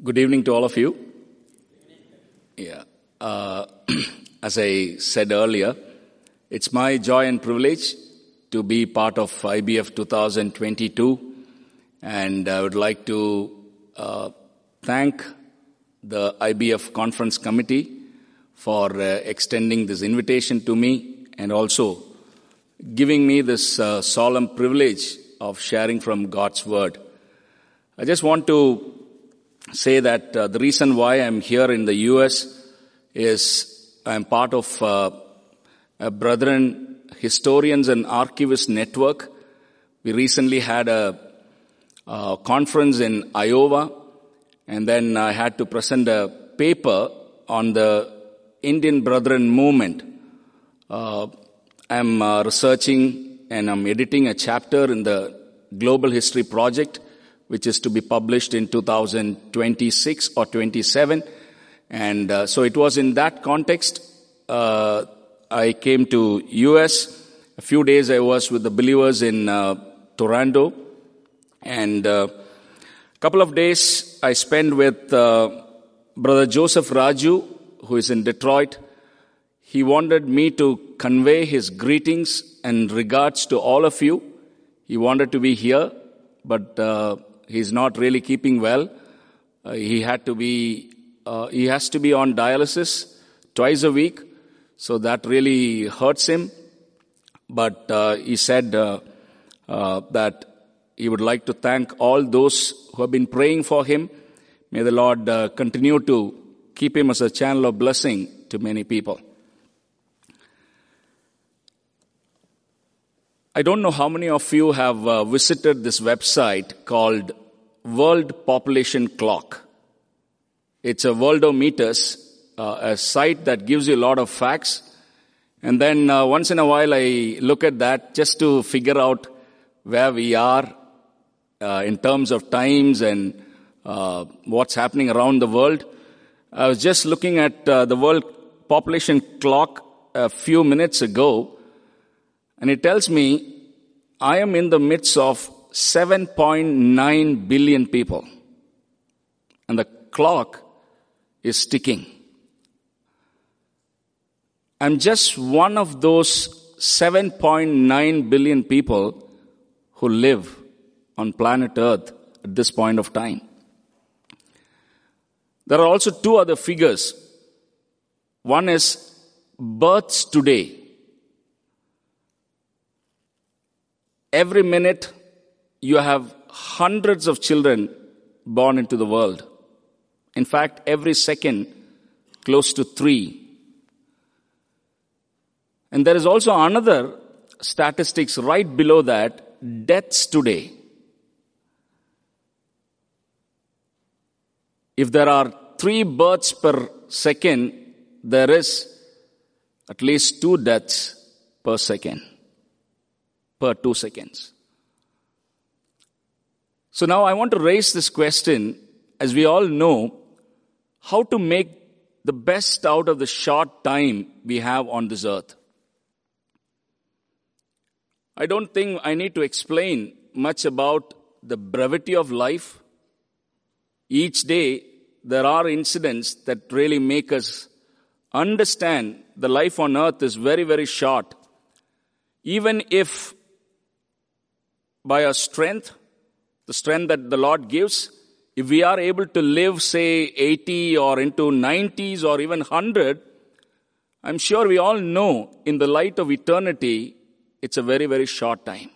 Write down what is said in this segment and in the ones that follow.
Good evening to all of you. As I said earlier, it's my joy and privilege to be part of IBF 2022, and I would like to thank the IBF Conference Committee for extending this invitation to me and also giving me this solemn privilege of sharing from God's Word. I just want to say that the reason why I'm here in the U.S. is I'm part of a Brethren Historians and Archivists Network. We recently had a conference in Iowa, and then I had to present a paper on the Indian Brethren movement. I'm researching and I'm editing a chapter in the Global History Project, which is to be published in 2026 or 27. And so it was in that context I came to U.S. A few days I was with the believers in Toronto. And a couple of days I spent with Brother Joseph Raju, who is in Detroit. He wanted me to convey his greetings and regards to all of you. He wanted to be here, but he's not really keeping well. He has to be on dialysis twice a week, so that really hurts him. But he said that he would like to thank all those who have been praying for him. May the Lord continue to keep him as a channel of blessing to many people. I don't know how many of you have visited this website called World Population Clock. It's a worldometers, a site that gives you a lot of facts. And then once in a while I look at that just to figure out where we are in terms of times and what's happening around the world. I was just looking at the World Population Clock a few minutes ago, and it tells me I am in the midst of 7.9 billion people. And the clock is ticking. I'm just one of those 7.9 billion people who live on planet Earth at this point of time. There are also two other figures. One is births today. Every minute, you have hundreds of children born into the world. In fact, every second, close to 3. And there is also another statistics right below that, deaths today. If there are 3 births per second, there is at least 2 deaths per second. Per 2 seconds. So now I want to raise this question, as we all know, how to make the best out of the short time we have on this earth. I don't think I need to explain much about the brevity of life. Each day there are incidents that really make us understand the life on earth is very, very short. Even if by our strength, the strength that the Lord gives, if we are able to live, say, 80 or into 90s or even 100, I'm sure we all know in the light of eternity, it's a very, very short time.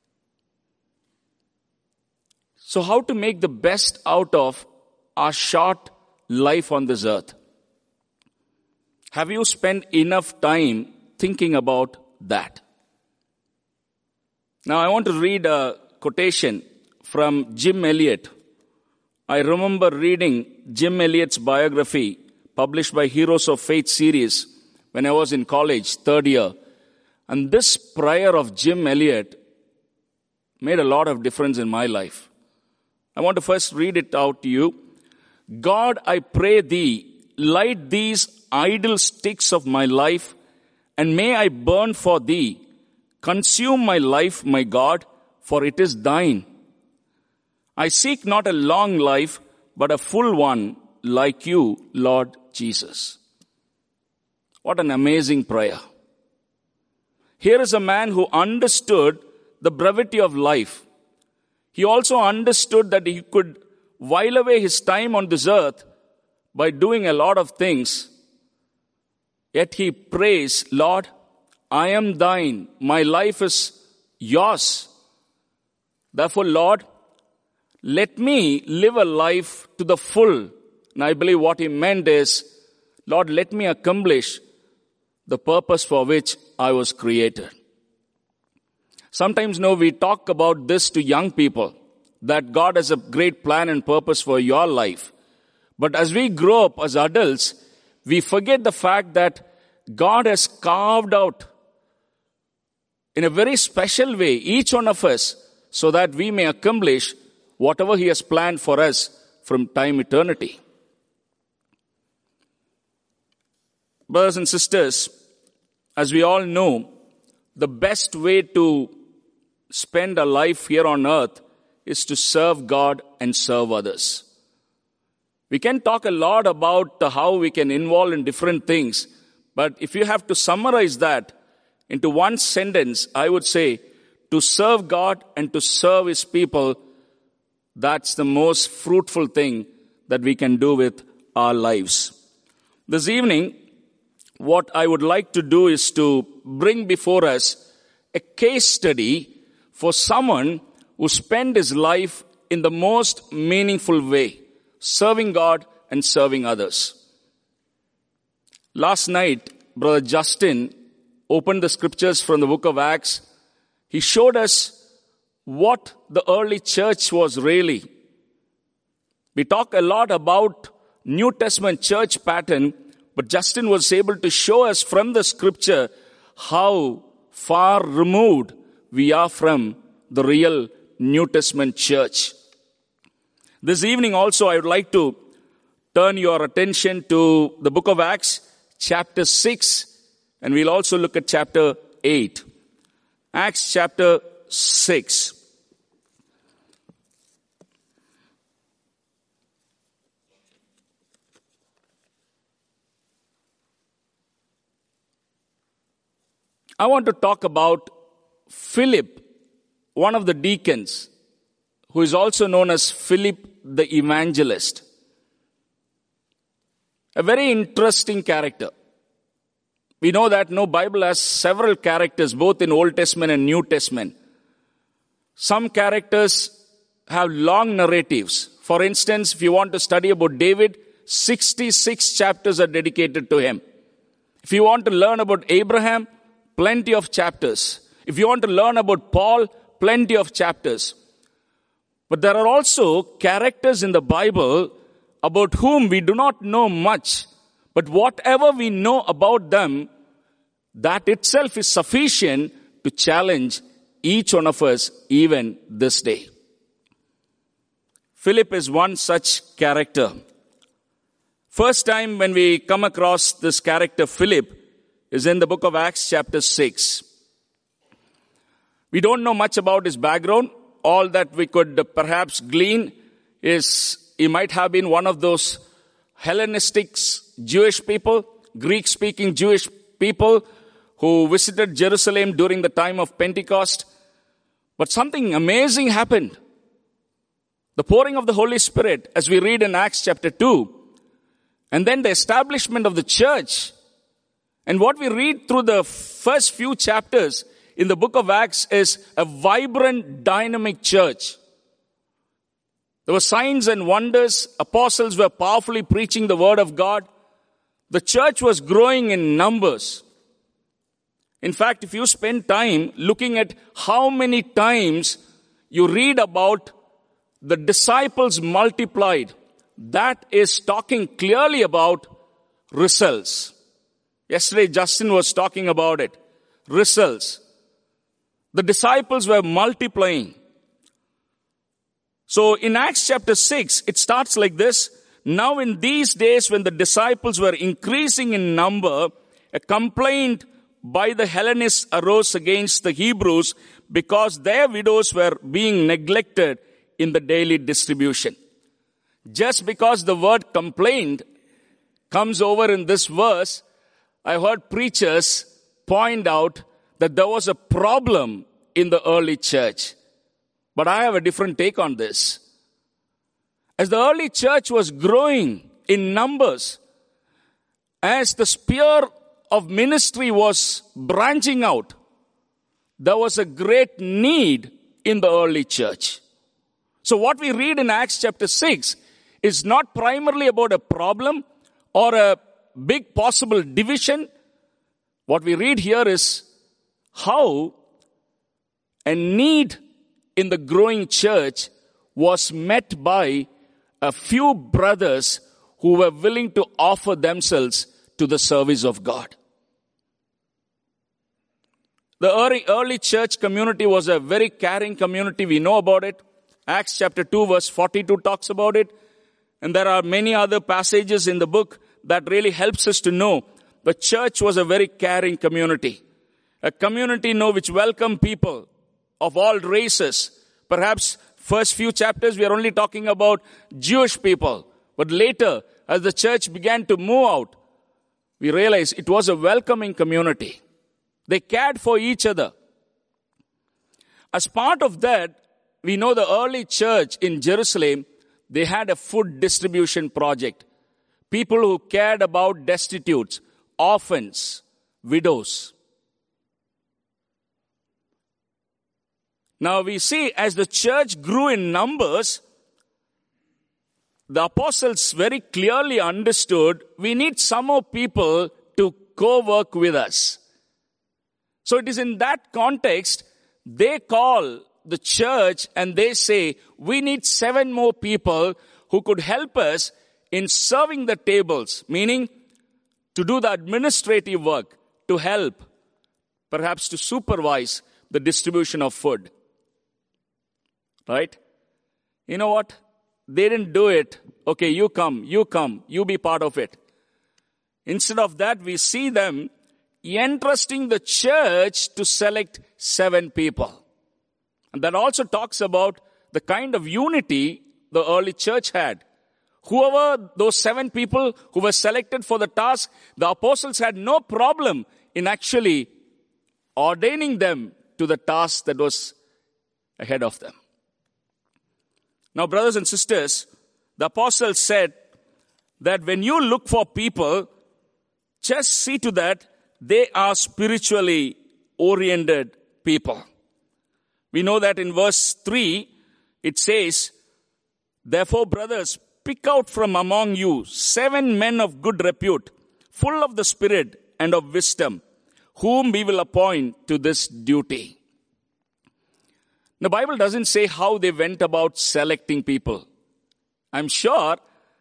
So how to make the best out of our short life on this earth? Have you spent enough time thinking about that? Now, I want to read a quotation from Jim Elliot. I remember reading Jim Elliot's biography published by Heroes of Faith series when I was in college, 3rd year. And this prayer of Jim Elliot made a lot of difference in my life. I want to first read it out to you. God, I pray thee, light these idle sticks of my life, and may I burn for thee. Consume my life, my God, for it is thine. I seek not a long life, but a full one like you, Lord Jesus. What an amazing prayer. Here is a man who understood the brevity of life. He also understood that he could while away his time on this earth by doing a lot of things. Yet he prays, Lord, I am thine. My life is yours. Therefore, Lord, let me live a life to the full. And I believe what he meant is, Lord, let me accomplish the purpose for which I was created. Sometimes, we talk about this to young people, that God has a great plan and purpose for your life. But as we grow up as adults, we forget the fact that God has carved out in a very special way each one of us so that we may accomplish whatever He has planned for us from time eternity. Brothers and sisters, as we all know, the best way to spend a life here on earth is to serve God and serve others. We can talk a lot about how we can involve in different things, but if you have to summarize that into one sentence, I would say, to serve God and to serve His people, that's the most fruitful thing that we can do with our lives. This evening, what I would like to do is to bring before us a case study for someone who spent his life in the most meaningful way, serving God and serving others. Last night, Brother Justin opened the scriptures from the book of Acts. He showed us what the early church was really. We talk a lot about New Testament church pattern, but Justin was able to show us from the scripture how far removed we are from the real New Testament church. This evening also I would like to turn your attention to the book of Acts, chapter 6, and we'll also look at chapter 8. Acts chapter 6. I want to talk about Philip, one of the deacons, who is also known as Philip the Evangelist. A very interesting character. We know that Bible has several characters, both in Old Testament and New Testament. Some characters have long narratives. For instance, if you want to study about David, 66 chapters are dedicated to him. If you want to learn about Abraham, plenty of chapters. If you want to learn about Paul, plenty of chapters. But there are also characters in the Bible about whom we do not know much. But whatever we know about them, that itself is sufficient to challenge each one of us even this day. Philip is one such character. First time when we come across this character Philip is in the book of Acts chapter 6. We don't know much about his background. All that we could perhaps glean is he might have been one of those Hellenistic Jewish people, Greek-speaking Jewish people who visited Jerusalem during the time of Pentecost. But something amazing happened. The pouring of the Holy Spirit, as we read in Acts chapter 2, and then the establishment of the church. And what we read through the first few chapters in the book of Acts is a vibrant, dynamic church. There were signs and wonders. Apostles were powerfully preaching the word of God. The church was growing in numbers. In fact, if you spend time looking at how many times you read about the disciples multiplied, that is talking clearly about results. Yesterday, Justin was talking about it. Results. The disciples were multiplying. So in Acts chapter 6, it starts like this. Now in these days when the disciples were increasing in number, a complaint by the Hellenists arose against the Hebrews because their widows were being neglected in the daily distribution. Just because the word complained comes over in this verse, I heard preachers point out that there was a problem in the early church. But I have a different take on this. As the early church was growing in numbers, as the sphere of ministry was branching out, there was a great need in the early church. So what we read in Acts chapter 6 is not primarily about a problem or a big possible division. What we read here is how a need in the growing church was met by a few brothers who were willing to offer themselves to the service of God. The early church community was a very caring community. We know about it. Acts chapter 2 verse 42 talks about it. And there are many other passages in the book that really helps us to know the church was a very caring community. A community, which welcomed people of all races. Perhaps first few chapters we are only talking about Jewish people. But later, as the church began to move out, we realized it was a welcoming community. They cared for each other. As part of that, we know the early church in Jerusalem, they had a food distribution project. People who cared about destitutes, orphans, widows. Now we see as the church grew in numbers, the apostles very clearly understood we need some more people to co-work with us. So it is in that context, they call the church and they say, we need 7 more people who could help us in serving the tables, meaning to do the administrative work, to help, perhaps to supervise the distribution of food. Right? You know what? They didn't do it. Okay, you come, you be part of it. Instead of that, we see them entrusting the church to select 7 people. And that also talks about the kind of unity the early church had. Whoever those 7 people who were selected for the task, the apostles had no problem in actually ordaining them to the task that was ahead of them. Now, brothers and sisters, the apostles said that when you look for people, just see to that they are spiritually oriented people. We know that in verse 3, it says, therefore, brothers, pick out from among you 7 men of good repute, full of the Spirit and of wisdom, whom we will appoint to this duty. The Bible doesn't say how they went about selecting people. I'm sure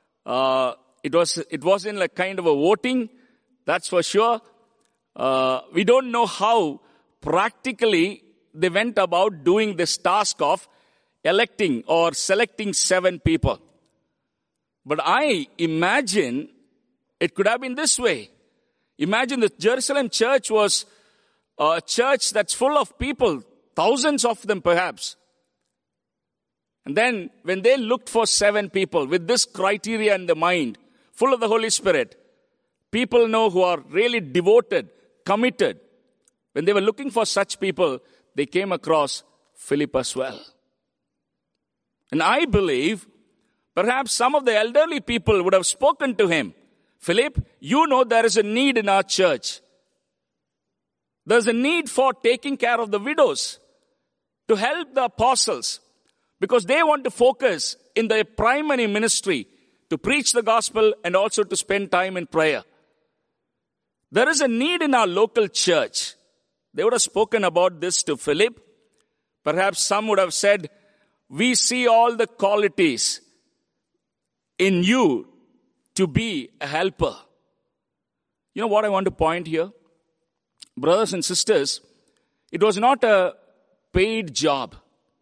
it wasn't like kind of a voting, that's for sure. We don't know how practically they went about doing this task of electing or selecting 7 people. But I imagine it could have been this way. Imagine the Jerusalem church was a church that's full of people, thousands of them perhaps. And then when they looked for 7 people with this criteria in the mind, full of the Holy Spirit, people who are really devoted, committed. When they were looking for such people, they came across Philip as well. And I believe perhaps some of the elderly people would have spoken to him. Philip, there is a need in our church. There's a need for taking care of the widows, to help the apostles, because they want to focus in their primary ministry to preach the gospel and also to spend time in prayer. There is a need in our local church. They would have spoken about this to Philip. Perhaps some would have said, we see all the qualities in you to be a helper. You know what I want to point here? Brothers and sisters, it was not a paid job.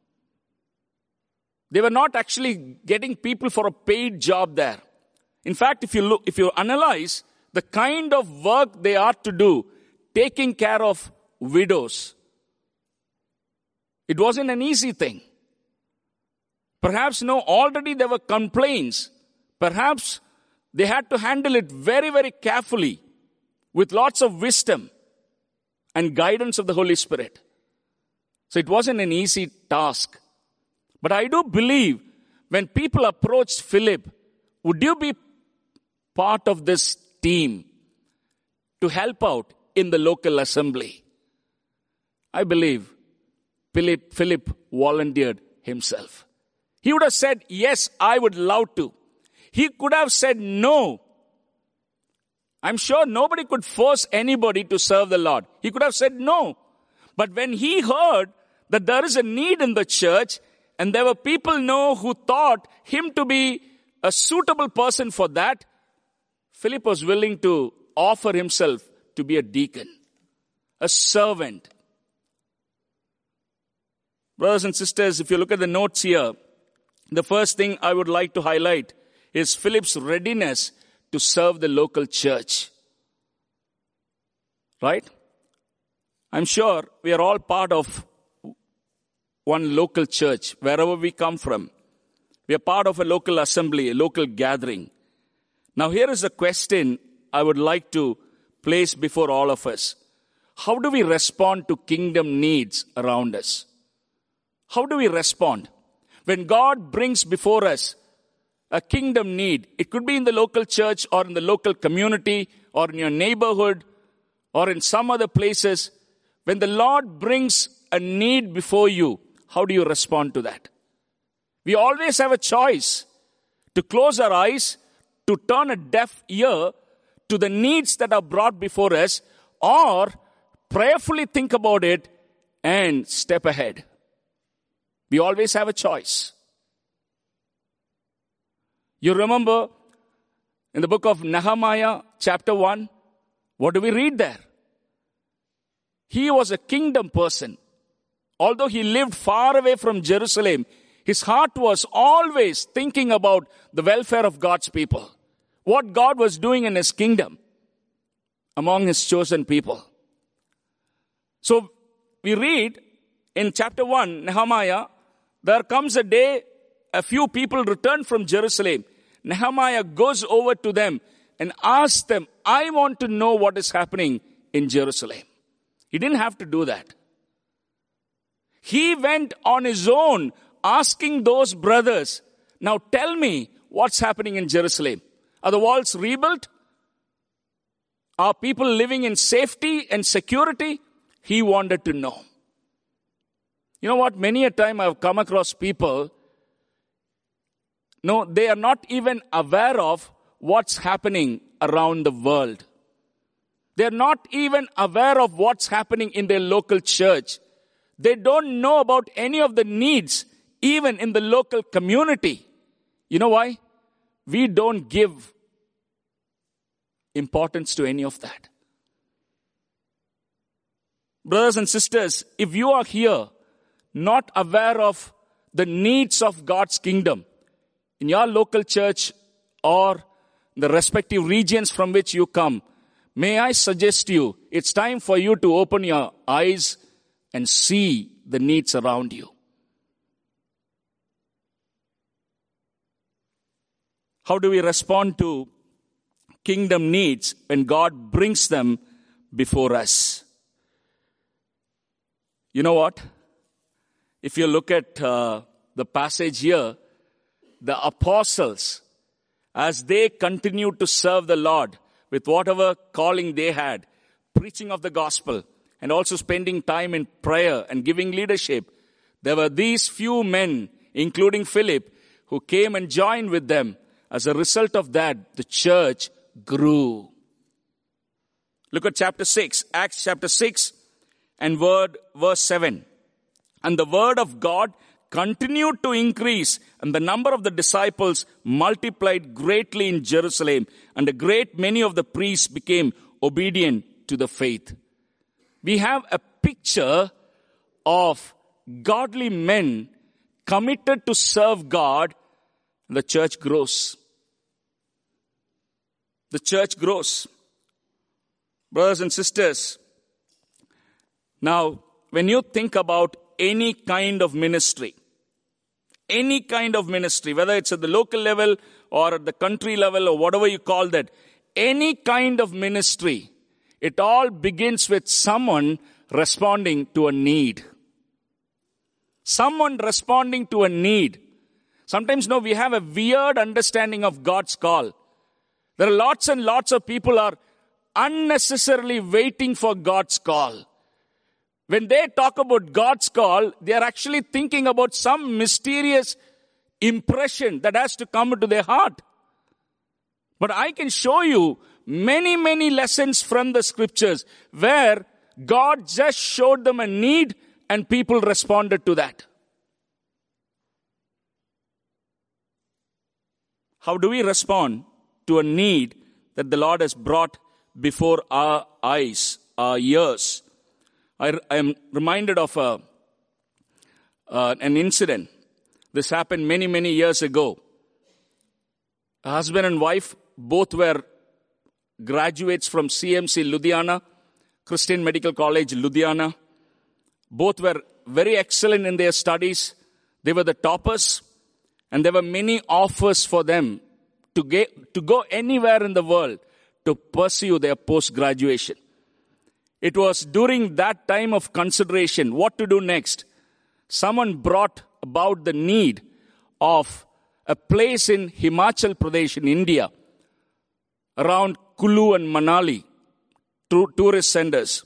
They were not actually getting people for a paid job there. In fact, if you analyze the kind of work they are to do, taking care of widows, it wasn't an easy thing. Perhaps, already there were complaints. Perhaps they had to handle it very, very carefully with lots of wisdom and guidance of the Holy Spirit. So it wasn't an easy task. But I do believe when people approached Philip, would you be part of this team to help out in the local assembly? I believe Philip volunteered himself. He would have said, yes, I would love to. He could have said no. I'm sure nobody could force anybody to serve the Lord. He could have said no. But when he heard that there is a need in the church, and there were people who thought him to be a suitable person for that, Philip was willing to offer himself to be a deacon, a servant. Brothers and sisters, if you look at the notes here, the first thing I would like to highlight is Philip's readiness to serve the local church. Right? I'm sure we are all part of one local church, wherever we come from. We are part of a local assembly, a local gathering. Now here is a question I would like to place before all of us. How do we respond to kingdom needs around us? How do we respond? When God brings before us a kingdom need, it could be in the local church or in the local community or in your neighborhood or in some other places. When the Lord brings a need before you, how do you respond to that? We always have a choice to close our eyes, to turn a deaf ear to the needs that are brought before us, or prayerfully think about it and step ahead. We always have a choice. You remember in the book of Nehemiah, chapter 1, what do we read there? He was a kingdom person. Although he lived far away from Jerusalem, his heart was always thinking about the welfare of God's people. What God was doing in his kingdom among his chosen people. So we read in chapter 1, Nehemiah, there comes a day, a few people return from Jerusalem. Nehemiah goes over to them and asks them, I want to know what is happening in Jerusalem. He didn't have to do that. He went on his own asking those brothers, now tell me what's happening in Jerusalem. Are the walls rebuilt? Are people living in safety and security? He wanted to know. You know what? Many a time I've come across people, they are not even aware of what's happening around the world. They're not even aware of what's happening in their local church. They don't know about any of the needs, even in the local community. You know why? We don't give importance to any of that. Brothers and sisters, if you are here not aware of the needs of God's kingdom in your local church or the respective regions from which you come, may I suggest you, it's time for you to open your eyes and see the needs around you. How do we respond to kingdom needs when God brings them before us? You know what? If you look at the passage here, the apostles, as they continued to serve the Lord with whatever calling they had, preaching of the gospel, and also spending time in prayer and giving leadership, there were these few men, including Philip, who came and joined with them. As a result of that, the church grew. Look at chapter 6, Acts chapter 6 and verse 7. And the word of God continued to increase, and the number of the disciples multiplied greatly in Jerusalem, and a great many of the priests became obedient to the faith. We have a picture of godly men committed to serve God, and the church grows. The church grows. Brothers and sisters, now when you think about any kind of ministry, Any kind of ministry, whether it's at the local level or at the country level or whatever you call that, any kind of ministry, it all begins with someone responding to a need. Someone responding to a need. Sometimes, we have a weird understanding of God's call. There are lots and lots of people are unnecessarily waiting for God's call. When they talk about God's call, they are actually thinking about some mysterious impression that has to come into their heart. But I can show you many, many lessons from the scriptures where God just showed them a need and people responded to that. How do we respond to a need that the Lord has brought before our eyes, our ears? I am reminded of an incident. This happened many, many years ago. A husband and wife, both were graduates from CMC Ludhiana, Christian Medical College Ludhiana. Both were very excellent in their studies. They were the toppers, and there were many offers for them to go anywhere in the world to pursue their post-graduation. It was during that time of consideration, what to do next. Someone brought about the need of a place in Himachal Pradesh in India, around Kulu and Manali, tourist centers.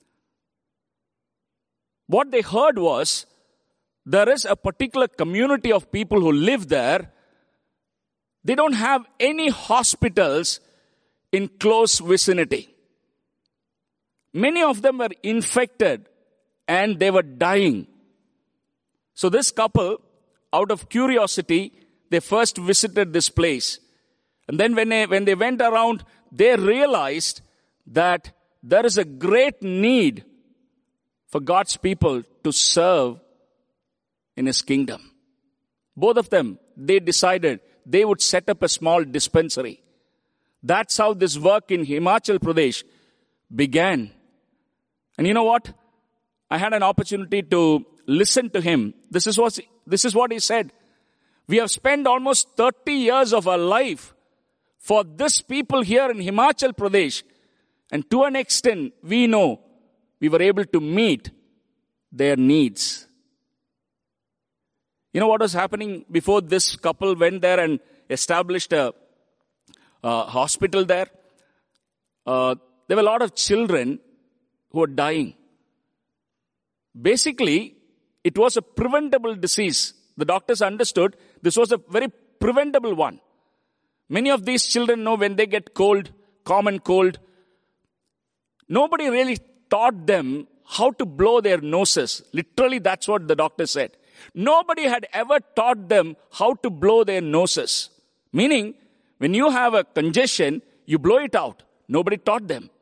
What they heard was, there is a particular community of people who live there. They don't have any hospitals in close vicinity. Many of them were infected and they were dying. So this couple, out of curiosity, they first visited this place. And then when they went around, they realized that there is a great need for God's people to serve in His kingdom. Both of them, they decided they would set up a small dispensary. That's how this work in Himachal Pradesh began. And you know what? I had an opportunity to listen to him. This is what he said. We have spent almost 30 years of our life for this people here in Himachal Pradesh. And to an extent, we know we were able to meet their needs. You know what was happening before this couple went there and established a hospital there? There were a lot of children who were dying. Basically, it was a preventable disease. The doctors understood this was a very preventable one. Many of these children know when they get cold, common cold, nobody really taught them how to blow their noses. Literally, that's what the doctor said. Nobody had ever taught them how to blow their noses. Meaning, when you have a congestion, you blow it out. Nobody taught them.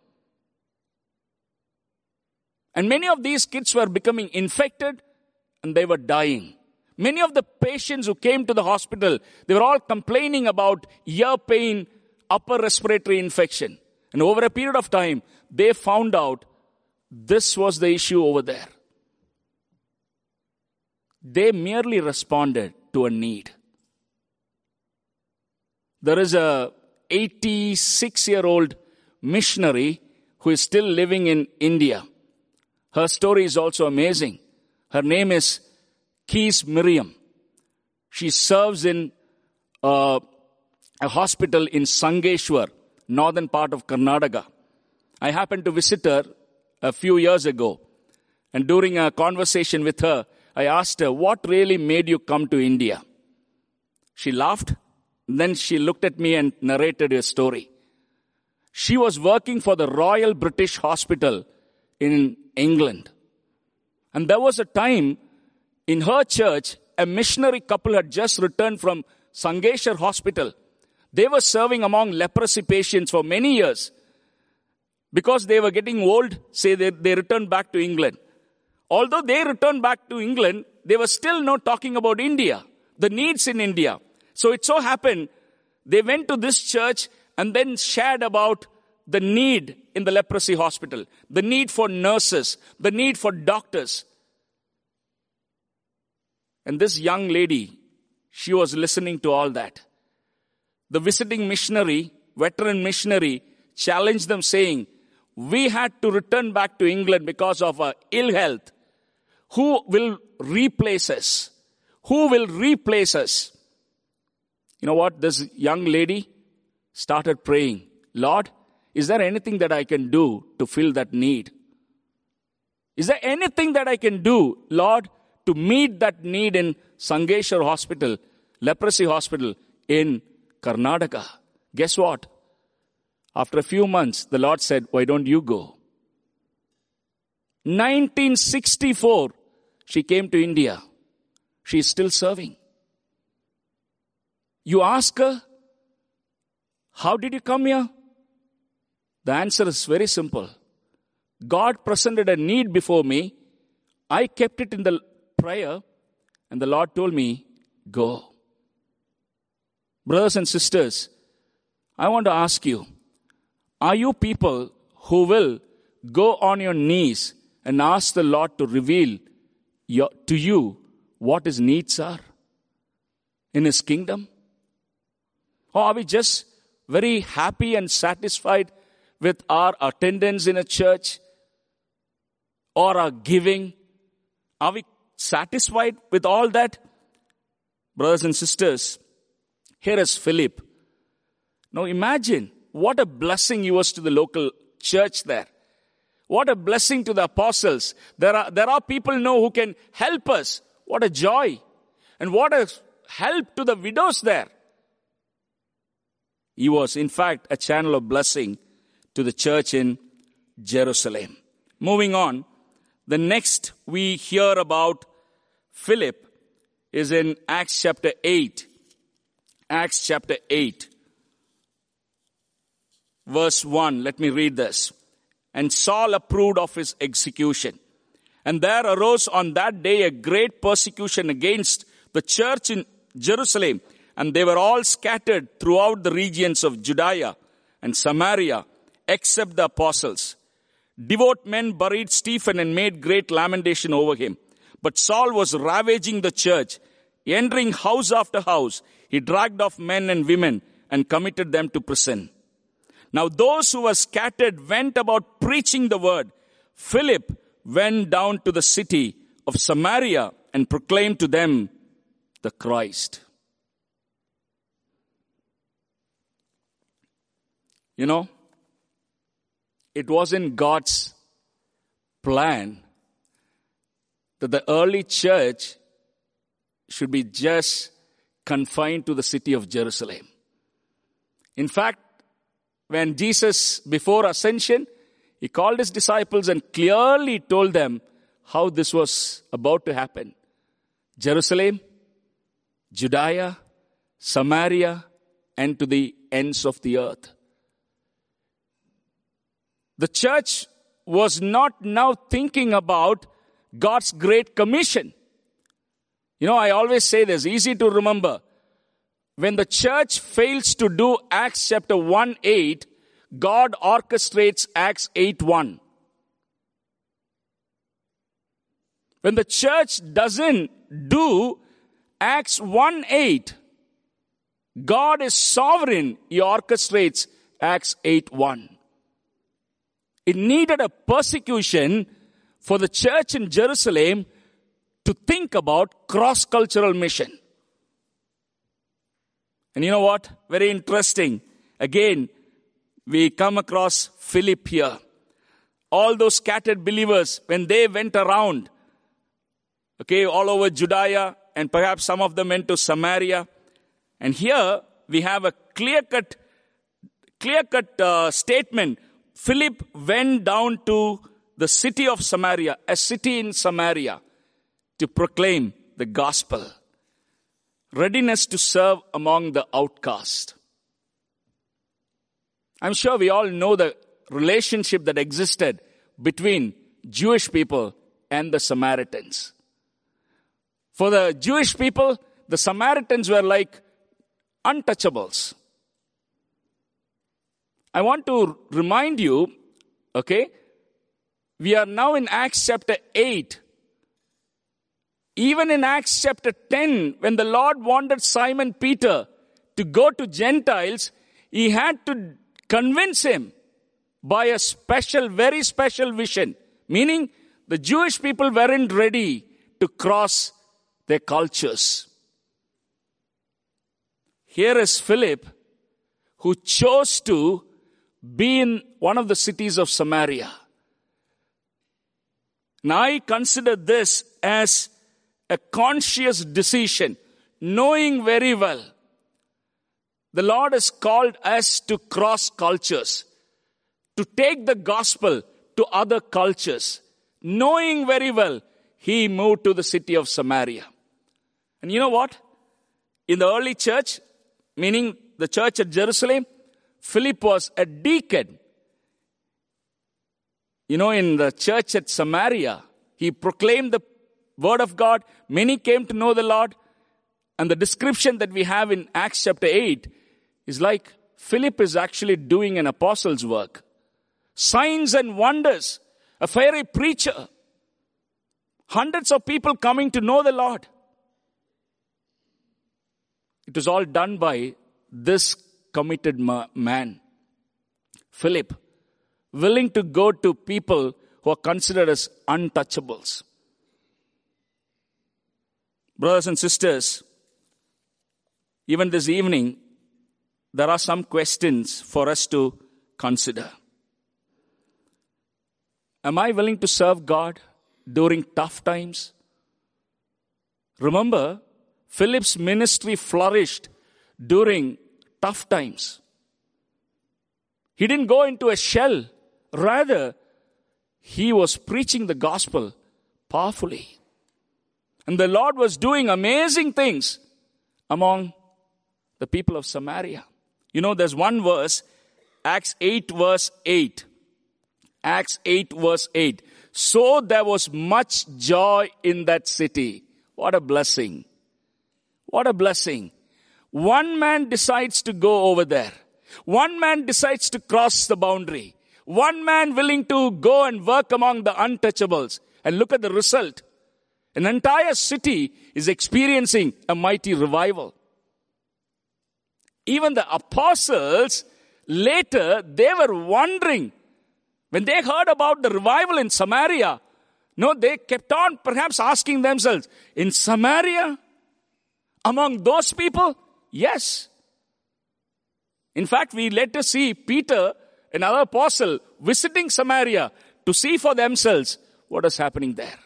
And many of these kids were becoming infected and they were dying. Many of the patients who came to the hospital, they were all complaining about ear pain, upper respiratory infection. And over a period of time, they found out this was the issue over there. They merely responded to a need. There is a 86-year-old missionary who is still living in India. Her story is also amazing. Her name is Kees Miriam. She serves in a hospital in Sangeshwar, northern part of Karnataka. I happened to visit her a few years ago. And during a conversation with her, I asked her, what really made you come to India? She laughed. Then she looked at me and narrated her story. She was working for the Royal British Hospital in England. And there was a time in her church, a missionary couple had just returned from Sangeshwar Hospital. They were serving among leprosy patients for many years. Because they were getting old, they returned back to England. Although they returned back to England, they were still not talking about India, the needs in India. So it so happened, they went to this church and then shared about the need in the leprosy hospital, the need for nurses, the need for doctors. And this young lady she was listening to all that. The visiting missionary, veteran missionary, challenged them saying, we had to return back to England because of our ill health. Who will replace us? Who will replace us? You know what? This young lady started praying, Lord, is there anything that I can do to fill that need? Is there anything that I can do, Lord, to meet that need in Sangeshwar Hospital, leprosy hospital in Karnataka? Guess what? After a few months, the Lord said, why don't you go? 1964, she came to India. She is still serving. You ask her, how did you come here? The answer is very simple. God presented a need before me. I kept it in the prayer, and the Lord told me, go. Brothers and sisters, I want to ask you, are you people who will go on your knees and ask the Lord to reveal to you what His needs are in His kingdom? Or are we just very happy and satisfied with our attendance in a church or our giving? Are we satisfied with all that? Brothers and sisters, here is Philip. Now imagine what a blessing he was to the local church there. What a blessing to the apostles. There are people now who can help us. What a joy. And what a help to the widows there. He was, in fact, a channel of blessing to the church in Jerusalem. Moving on, the next we hear about Philip is in Acts chapter 8. Acts chapter 8. Verse 1, let me read this. And Saul approved of his execution. And there arose on that day a great persecution against the church in Jerusalem. And they were all scattered throughout the regions of Judea and Samaria, except the apostles. Devout men buried Stephen and made great lamentation over him. But Saul was ravaging the church. Entering house after house, he dragged off men and women and committed them to prison. Now those who were scattered went about preaching the word. Philip went down to the city of Samaria and proclaimed to them the Christ. You know, it wasn't God's plan that the early church should be just confined to the city of Jerusalem. In fact, when Jesus, before ascension, He called His disciples and clearly told them how this was about to happen. Jerusalem, Judea, Samaria, and to the ends of the earth. The church was not now thinking about God's great commission. You know, I always say this, easy to remember. When the church fails to do Acts chapter 1:8, God orchestrates Acts 8:1. When the church doesn't do Acts 1:8, God is sovereign. He orchestrates Acts 8:1. It needed a persecution for the church in Jerusalem to think about cross-cultural mission. And you know what? Very interesting. Again, we come across Philip here. All those scattered believers, when they went around, all over Judea, and perhaps some of them went to Samaria. And here we have a clear-cut statement. Philip went down to the city of Samaria, a city in Samaria, to proclaim the gospel. Readiness to serve among the outcast. I'm sure we all know the relationship that existed between Jewish people and the Samaritans. For the Jewish people, the Samaritans were like untouchables. I want to remind you, we are now in Acts chapter 8. Even in Acts chapter 10, when the Lord wanted Simon Peter to go to Gentiles, he had to convince him by a special, very special vision. Meaning, the Jewish people weren't ready to cross their cultures. Here is Philip, who chose to be in one of the cities of Samaria. Now I consider this as a conscious decision, knowing very well the Lord has called us to cross cultures, to take the gospel to other cultures. Knowing very well, he moved to the city of Samaria. And you know what? In the early church, meaning the church at Jerusalem, Philip was a deacon. You know, in the church at Samaria, he proclaimed the word of God. Many came to know the Lord. And the description that we have in Acts chapter 8 is like Philip is actually doing an apostle's work. Signs and wonders. A fiery preacher. Hundreds of people coming to know the Lord. It was all done by this committed man, Philip, willing to go to people who are considered as untouchables. Brothers and sisters, even this evening, there are some questions for us to consider. Am I willing to serve God during tough times? Remember, Philip's ministry flourished during tough times. He didn't go into a shell. Rather, he was preaching the gospel powerfully. And the Lord was doing amazing things among the people of Samaria. You know, there's one verse, Acts 8 verse 8. Acts 8 verse 8. So there was much joy in that city. What a blessing. What a blessing. One man decides to go over there. One man decides to cross the boundary. One man willing to go and work among the untouchables. And look at the result. An entire city is experiencing a mighty revival. Even the apostles, later, they were wondering. When they heard about the revival in Samaria, no, they kept on perhaps asking themselves, in Samaria? Among those people? Yes. In fact, we later see Peter, another apostle, visiting Samaria to see for themselves what is happening there.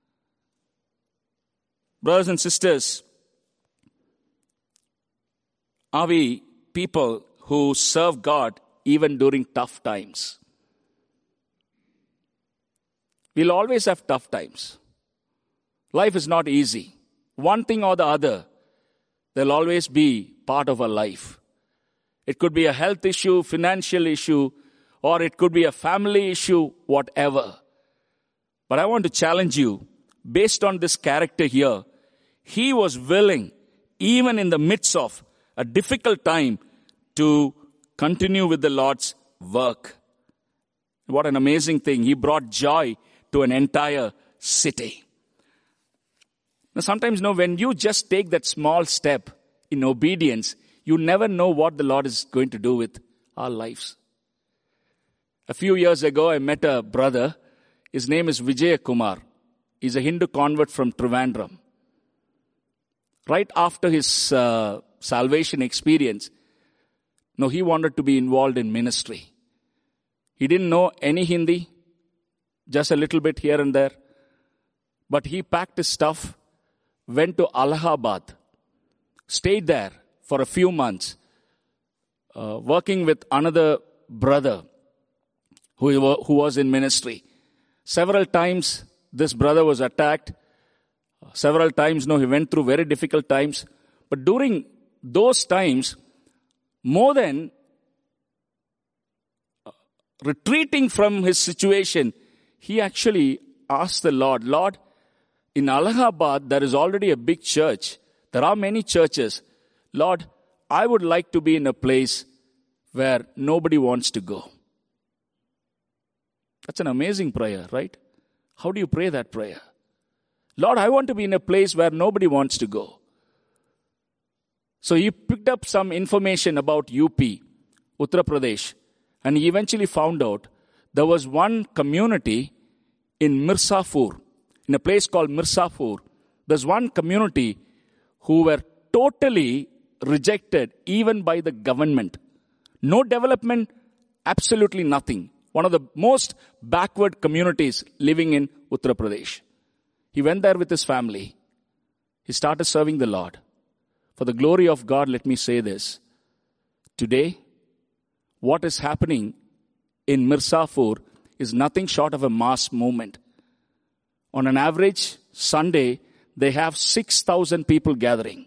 Brothers and sisters, are we people who serve God even during tough times? We'll always have tough times. Life is not easy. One thing or the other, there'll always be part of our life. It could be a health issue, financial issue, or it could be a family issue, whatever. But I want to challenge you, based on this character here, he was willing, even in the midst of a difficult time, to continue with the Lord's work. What an amazing thing. He brought joy to an entire city. Now, sometimes, when you just take that small step in obedience, you never know what the Lord is going to do with our lives. A few years ago, I met a brother. His name is Vijay Kumar. He's a Hindu convert from Trivandrum. Right after his salvation experience, he wanted to be involved in ministry. He didn't know any Hindi, just a little bit here and there. But he packed his stuff, went to Allahabad, stayed there for a few months, working with another brother who was in ministry. Several times this brother was attacked. Several times, he went through very difficult times. But during those times, more than retreating from his situation, he actually asked the Lord, Lord, in Allahabad, there is already a big church. There are many churches. Lord, I would like to be in a place where nobody wants to go. That's an amazing prayer, right? How do you pray that prayer? Lord, I want to be in a place where nobody wants to go. So he picked up some information about UP, Uttar Pradesh, and he eventually found out there was one community in Mirzapur, in a place called Mirzapur. There's one community who were totally rejected even by the government. No development, absolutely nothing. One of the most backward communities living in Uttar Pradesh. He went there with his family. He started serving the Lord. For the glory of God, let me say this. Today, what is happening in Mirzapur is nothing short of a mass movement. On an average Sunday, they have 6,000 people gathering.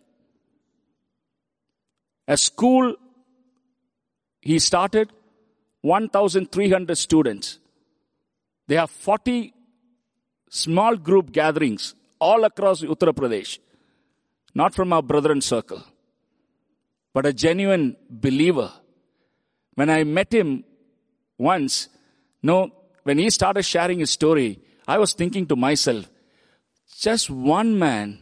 A school, he started 1,300 students. They have 40 small group gatherings all across Uttar Pradesh. Not from our brethren circle, but a genuine believer. When I met him once, when he started sharing his story, I was thinking to myself, just one man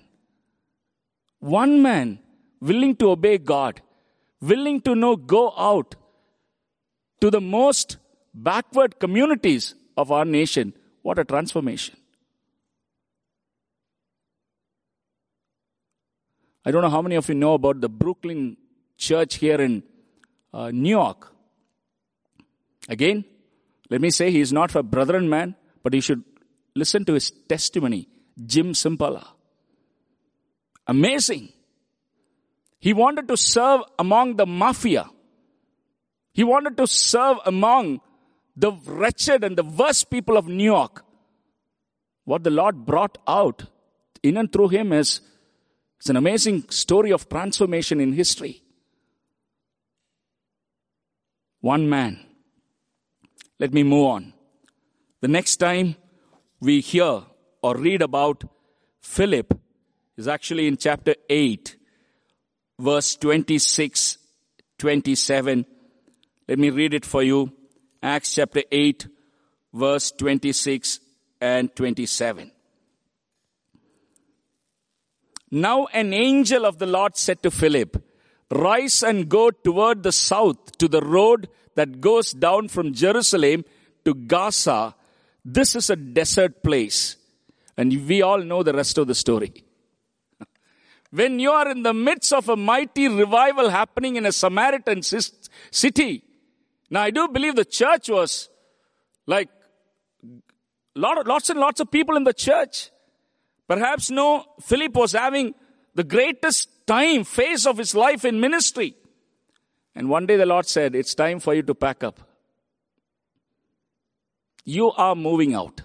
willing to obey God, willing to go out to the most backward communities of our nation. What a transformation. I don't know how many of you know about the Brooklyn Church here in New York. Again, let me say he is not a brethren man, but you should listen to his testimony. Jim Simpala. Amazing. He wanted to serve among the mafia. He wanted to serve among the wretched and the worst people of New York. What the Lord brought out in and through him is it's an amazing story of transformation in history. One man. Let me move on. The next time we hear or read about Philip is actually in chapter 8, verse 26, 27. Let me read it for you. Acts chapter 8, verse 26 and 27. Now an angel of the Lord said to Philip, rise and go toward the south to the road that goes down from Jerusalem to Gaza. This is a desert place. And we all know the rest of the story. When you are in the midst of a mighty revival happening in a Samaritan city. Now I do believe the church was like lots and lots of people in the church. Perhaps Philip was having the greatest phase of his life in ministry. And one day the Lord said, it's time for you to pack up. You are moving out.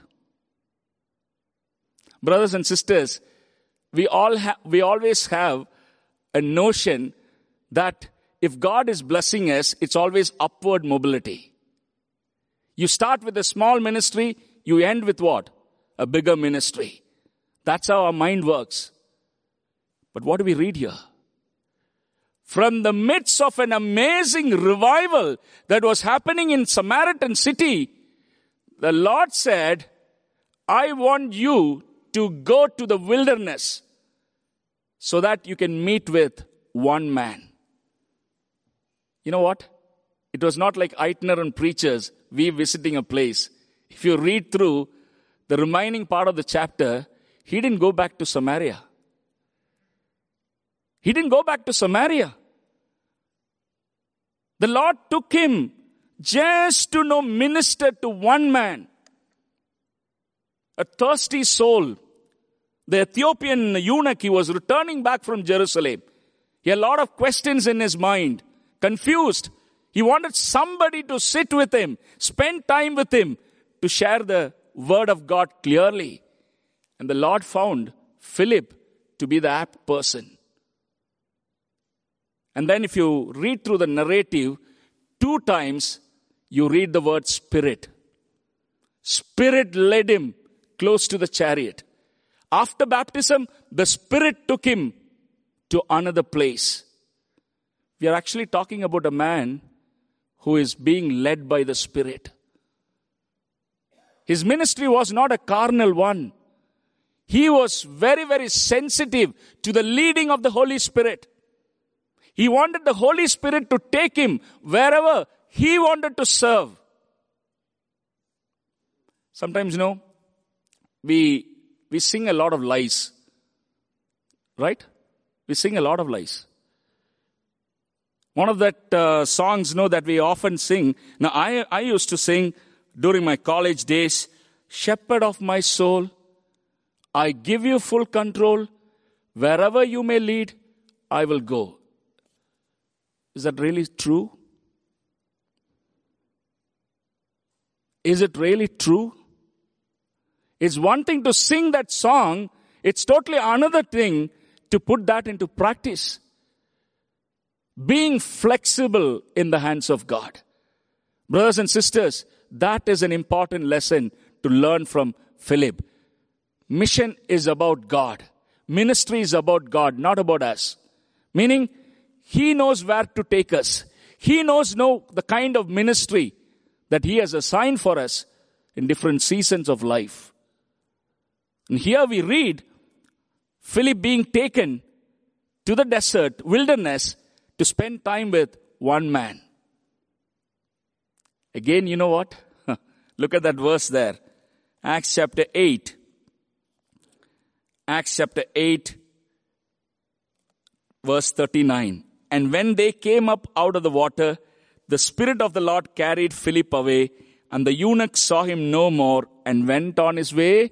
Brothers and sisters, we always have a notion that if God is blessing us, it's always upward mobility. You start with a small ministry, you end with what? A bigger ministry. That's how our mind works. But what do we read here? From the midst of an amazing revival that was happening in Samaritan city, the Lord said, I want you to go to the wilderness so that you can meet with one man. You know what? It was not like itinerant preachers, we visiting a place. If you read through the remaining part of the chapter, he didn't go back to Samaria. He didn't go back to Samaria. The Lord took him just to minister to one man. A thirsty soul. The Ethiopian eunuch, he was returning back from Jerusalem. He had a lot of questions in his mind. Confused. He wanted somebody to sit with him, spend time with him, to share the word of God clearly. And the Lord found Philip to be the apt person. And then if you read through the narrative, 2 times you read the word Spirit. Spirit led him close to the chariot. After baptism, the Spirit took him to another place. We are actually talking about a man who is being led by the Spirit. His ministry was not a carnal one. He was very, very sensitive to the leading of the Holy Spirit. He wanted the Holy Spirit to take him wherever he wanted to serve. Sometimes, we sing a lot of lies. Right? We sing a lot of lies. One of that songs, that we often sing. Now, I used to sing during my college days, Shepherd of my soul, I give you full control. Wherever you may lead, I will go. Is that really true? Is it really true? It's one thing to sing that song. It's totally another thing to put that into practice. Being flexible in the hands of God. Brothers and sisters, that is an important lesson to learn from Philip. Mission is about God. Ministry is about God, not about us. Meaning, He knows where to take us. He knows the kind of ministry that He has assigned for us in different seasons of life. And here we read Philip being taken to the desert, wilderness, to spend time with one man. Again, you know what? Look at that verse there. Acts chapter 8. Acts chapter 8, verse 39. And when they came up out of the water, the Spirit of the Lord carried Philip away, and the eunuch saw him no more and went on his way,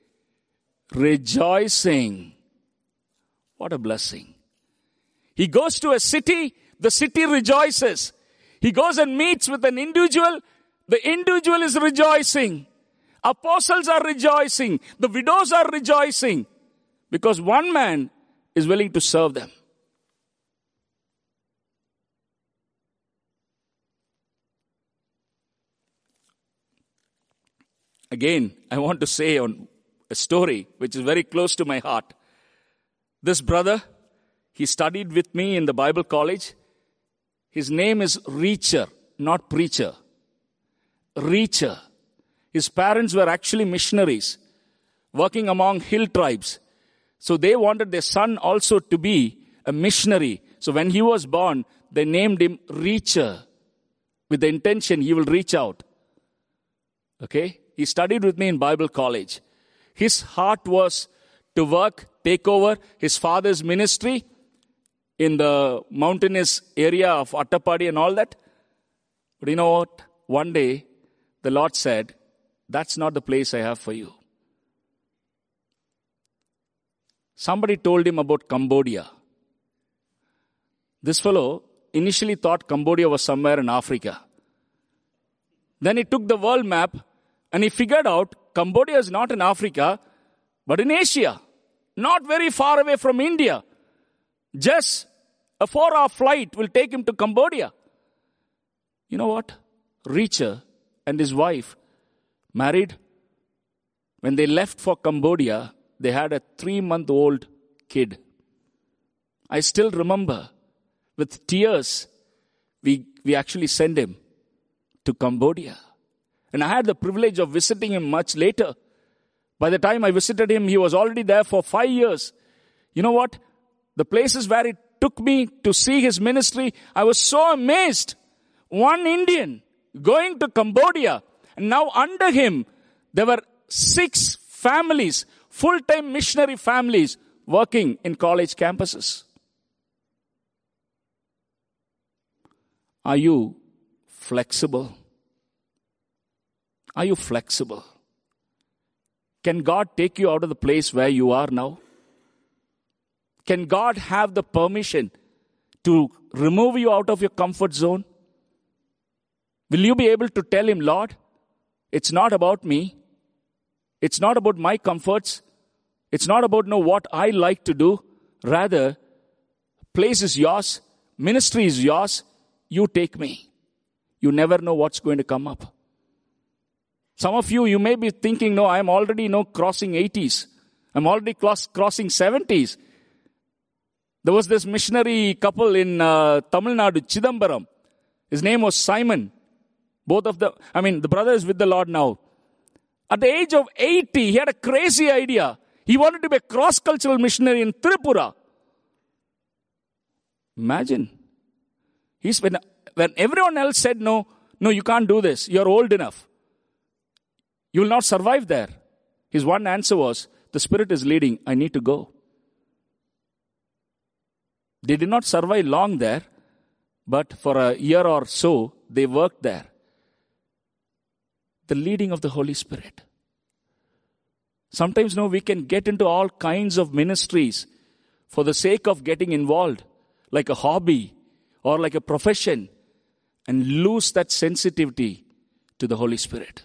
rejoicing. What a blessing. He goes to a city, the city rejoices. He goes and meets with an individual, the individual is rejoicing. Apostles are rejoicing. The widows are rejoicing. Because one man is willing to serve them. Again, I want to say on a story which is very close to my heart. This brother, he studied with me in the Bible college. His name is Reacher, not preacher. Reacher. His parents were actually missionaries working among hill tribes. So they wanted their son also to be a missionary. So when he was born, they named him Reacher with the intention he will reach out. Okay? He studied with me in Bible college. His heart was to work, take over his father's ministry in the mountainous area of Attapadi and all that. But you know what? One day, the Lord said, that's not the place I have for you. Somebody told him about Cambodia. This fellow initially thought Cambodia was somewhere in Africa. Then he took the world map and he figured out Cambodia is not in Africa, but in Asia. Not very far away from India. Just a 4-hour flight will take him to Cambodia. You know what? Reacher and his wife married. When they left for Cambodia, they had a 3-month-old kid. I still remember, with tears, we actually sent him to Cambodia. And I had the privilege of visiting him much later. By the time I visited him, he was already there for 5 years. You know what? The places where it took me to see his ministry, I was so amazed. One Indian going to Cambodia, and now under him, there were 6 families, full-time missionary families working in college campuses. Are you flexible? Are you flexible? Can God take you out of the place where you are now? Can God have the permission to remove you out of your comfort zone? Will you be able to tell Him, Lord, it's not about me. It's not about my comforts. It's not about what I like to do. Rather, place is yours. Ministry is yours. You take me. You never know what's going to come up. Some of you may be thinking, no, I'm already crossing 80s. I'm already crossing 70s. There was this missionary couple in Tamil Nadu, Chidambaram. His name was Simon. Both of them, the brother is with the Lord now. At the age of 80, he had a crazy idea. He wanted to be a cross-cultural missionary in Tripura. Imagine. When everyone else said, no, you can't do this. You're old enough. You will not survive there. His one answer was, the Spirit is leading. I need to go. They did not survive long there, but for a year or so, they worked there. The leading of the Holy Spirit. Sometimes, we can get into all kinds of ministries for the sake of getting involved, like a hobby or like a profession, and lose that sensitivity to the Holy Spirit.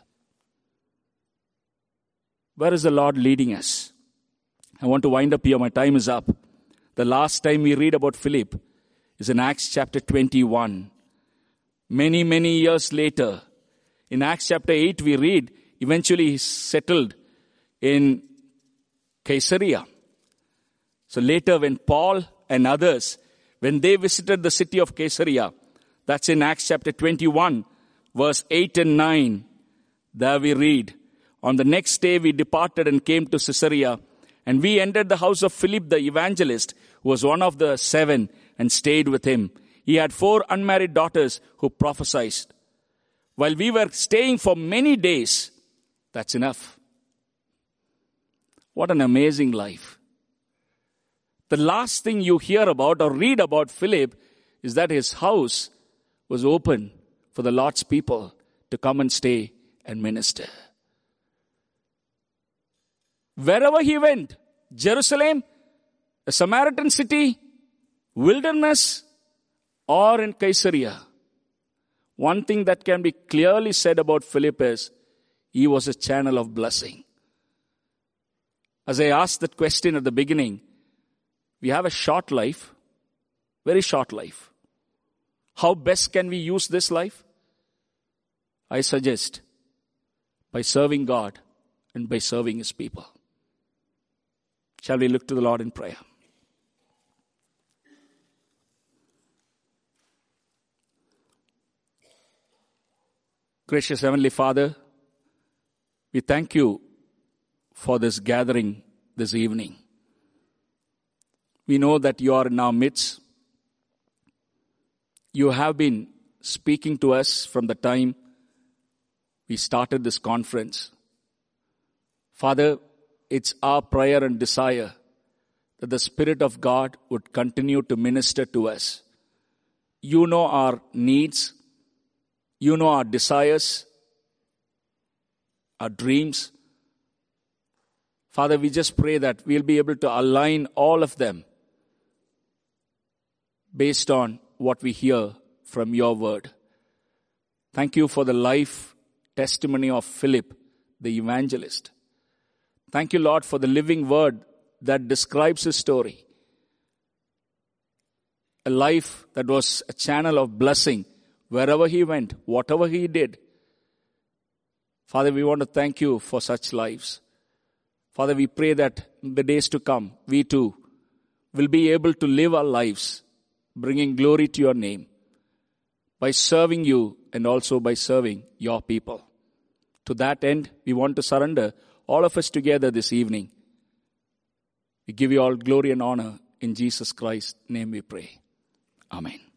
Where is the Lord leading us? I want to wind up here. My time is up. The last time we read about Philip is in Acts chapter 21. Many, many years later, in Acts chapter 8, we read, eventually he settled in Caesarea. So later when Paul and others, when they visited the city of Caesarea, that's in Acts chapter 21, verse 8 and 9, there we read, on the next day we departed and came to Caesarea, and we entered the house of Philip the evangelist, who was one of the 7, and stayed with him. He had 4 unmarried daughters who prophesied. While we were staying for many days, that's enough. What an amazing life. The last thing you hear about or read about Philip is that his house was open for the Lord's people to come and stay and minister. Wherever he went, Jerusalem, a Samaritan city, wilderness, or in Caesarea, one thing that can be clearly said about Philip is he was a channel of blessing. As I asked that question at the beginning, we have a short life, very short life. How best can we use this life? I suggest by serving God and by serving His people. Shall we look to the Lord in prayer? Gracious Heavenly Father, we thank you for this gathering this evening. We know that you are in our midst. You have been speaking to us from the time we started this conference. Father, it's our prayer and desire that the Spirit of God would continue to minister to us. You know our needs. You know our desires, our dreams. Father, we just pray that we'll be able to align all of them based on what we hear from your word. Thank you for the life testimony of Philip, the evangelist. Thank you, Lord, for the living word that describes his story. A life that was a channel of blessing wherever he went, whatever he did. Father, we want to thank you for such lives. Father, we pray that in the days to come, we too will be able to live our lives bringing glory to your name by serving you and also by serving your people. To that end, we want to surrender all of us together this evening. We give you all glory and honor in Jesus Christ's name we pray. Amen.